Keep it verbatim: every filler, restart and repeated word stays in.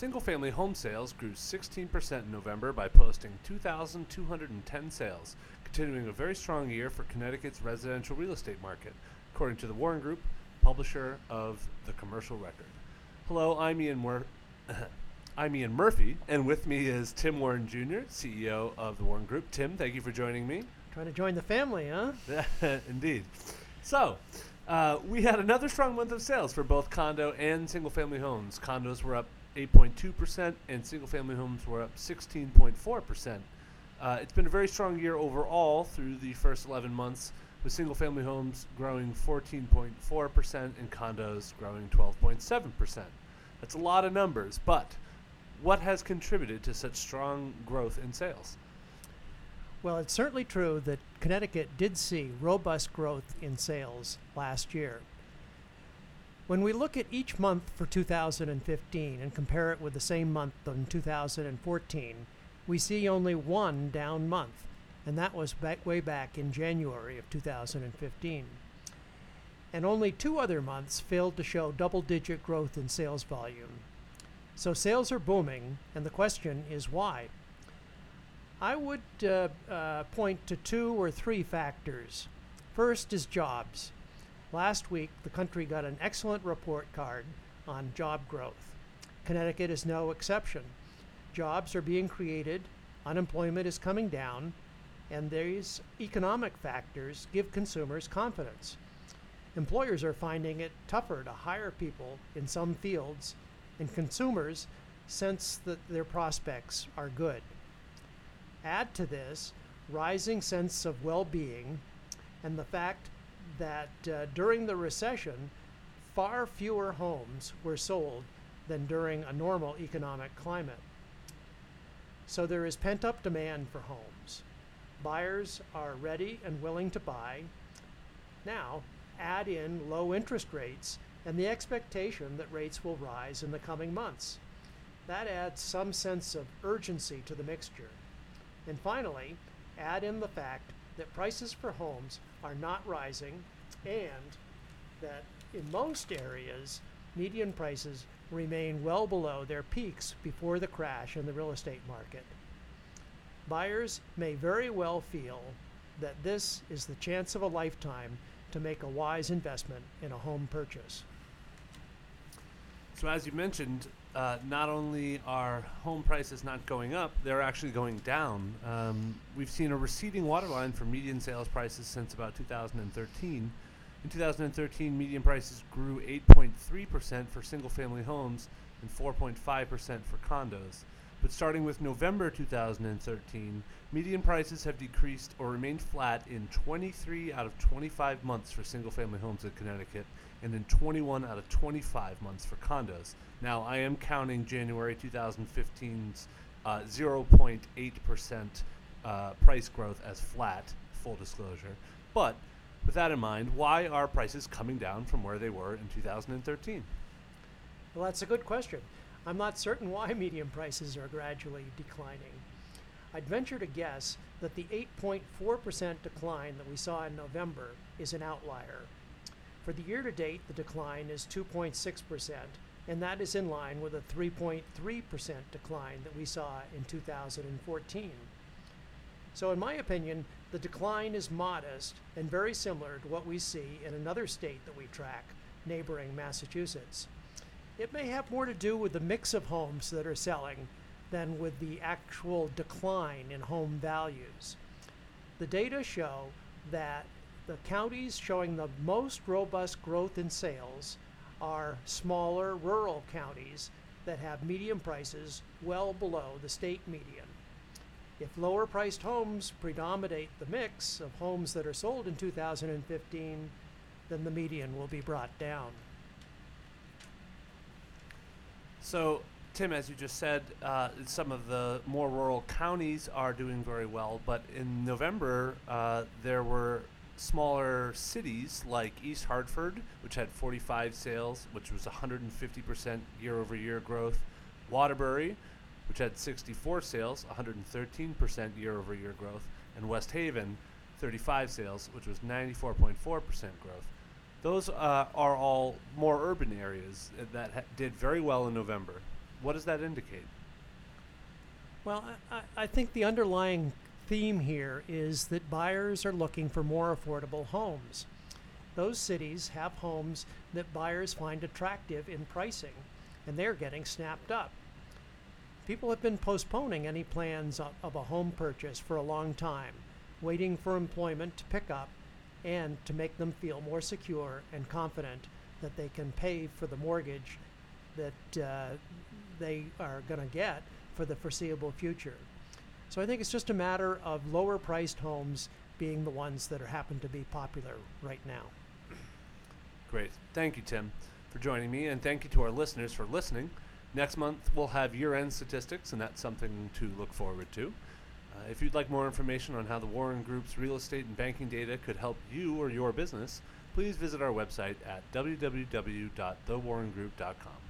Single-family home sales grew sixteen percent in November by posting two thousand two hundred ten sales, continuing a very strong year for Connecticut's residential real estate market, according to the Warren Group, publisher of the Commercial Record. Hello, I'm Ian, Mur- I'm Ian Murphy, and with me is Tim Warren Junior, C E O of the Warren Group. Tim, thank you for joining me. Trying to join the family, huh? Indeed. So, uh, we had another strong month of sales for both condo and single-family homes. Condos were up eight point two percent, and single-family homes were up sixteen point four percent. Uh, it's been a very strong year overall through the first eleven months, with single-family homes growing fourteen point four percent and condos growing twelve point seven percent. That's a lot of numbers, but what has contributed to such strong growth in sales? Well, it's certainly true that Connecticut did see robust growth in sales last year. When we look at each month for two thousand fifteen and compare it with the same month in two thousand fourteen, we see only one down month, and that was back way back in January of two thousand fifteen. And only two other months failed to show double-digit growth in sales volume. So sales are booming, and the question is why? I would uh, uh, point to two or three factors. First is jobs. Last week, the country got an excellent report card on job growth. Connecticut is no exception. Jobs are being created, unemployment is coming down, and these economic factors give consumers confidence. Employers are finding it tougher to hire people in some fields, and consumers sense that their prospects are good. Add to this rising sense of well-being and the fact that uh, during the recession, far fewer homes were sold than during a normal economic climate. So there is pent-up demand for homes. Buyers are ready and willing to buy. Now, add in low interest rates and the expectation that rates will rise in the coming months. That adds some sense of urgency to the mixture. And finally, add in the fact that prices for homes are not rising and that in most areas, median prices remain well below their peaks before the crash in the real estate market. Buyers may very well feel that this is the chance of a lifetime to make a wise investment in a home purchase. So as you mentioned, uh, not only are home prices not going up, they're actually going down. Um, we've seen a receding waterline for median sales prices since about two thousand thirteen. In two thousand thirteen, median prices grew eight point three percent for single-family homes and four point five percent for condos. But starting with November two thousand thirteen, median prices have decreased or remained flat in twenty-three out of twenty-five months for single-family homes in Connecticut and in twenty-one out of twenty-five months for condos. Now, I am counting January twenty fifteen's uh, zero point eight percent uh, price growth as flat, full disclosure. But with that in mind, why are prices coming down from where they were in two thousand thirteen? Well, that's a good question. I'm not certain why median prices are gradually declining. I'd venture to guess that the eight point four percent decline that we saw in November is an outlier. For the year to date, the decline is two point six percent, and that is in line with a three point three percent decline that we saw in two thousand fourteen. So in my opinion, the decline is modest and very similar to what we see in another state that we track, neighboring Massachusetts. It may have more to do with the mix of homes that are selling than with the actual decline in home values. The data show that the counties showing the most robust growth in sales are smaller rural counties that have median prices well below the state median. If lower priced homes predominate the mix of homes that are sold in two thousand fifteen, then the median will be brought down. So, Tim, as you just said, uh, some of the more rural counties are doing very well, but in November, uh, there were smaller cities like East Hartford, which had forty-five sales, which was one hundred fifty percent year-over-year growth. Waterbury, which had sixty-four sales, one hundred thirteen percent year-over-year growth. And West Haven, thirty-five sales, which was ninety-four point four percent growth. Those uh, are all more urban areas that ha- did very well in November. what does that indicate? Well, I, I I think the underlying theme here is that buyers are looking for more affordable homes. Those cities have homes that buyers find attractive in pricing, and they're getting snapped up. People have been postponing any plans of, of a home purchase for a long time, waiting for employment to pick up and to make them feel more secure and confident that they can pay for the mortgage that uh, they are going to get for the foreseeable future. So I think it's just a matter of lower priced homes being the ones that are happen to be popular right now. Great. Thank you, Tim, for joining me, and thank you to our listeners for listening. Next month, we'll have year-end statistics, and that's something to look forward to. Uh, if you'd like more information on how the Warren Group's real estate and banking data could help you or your business, please visit our website at w w w dot the warren group dot com.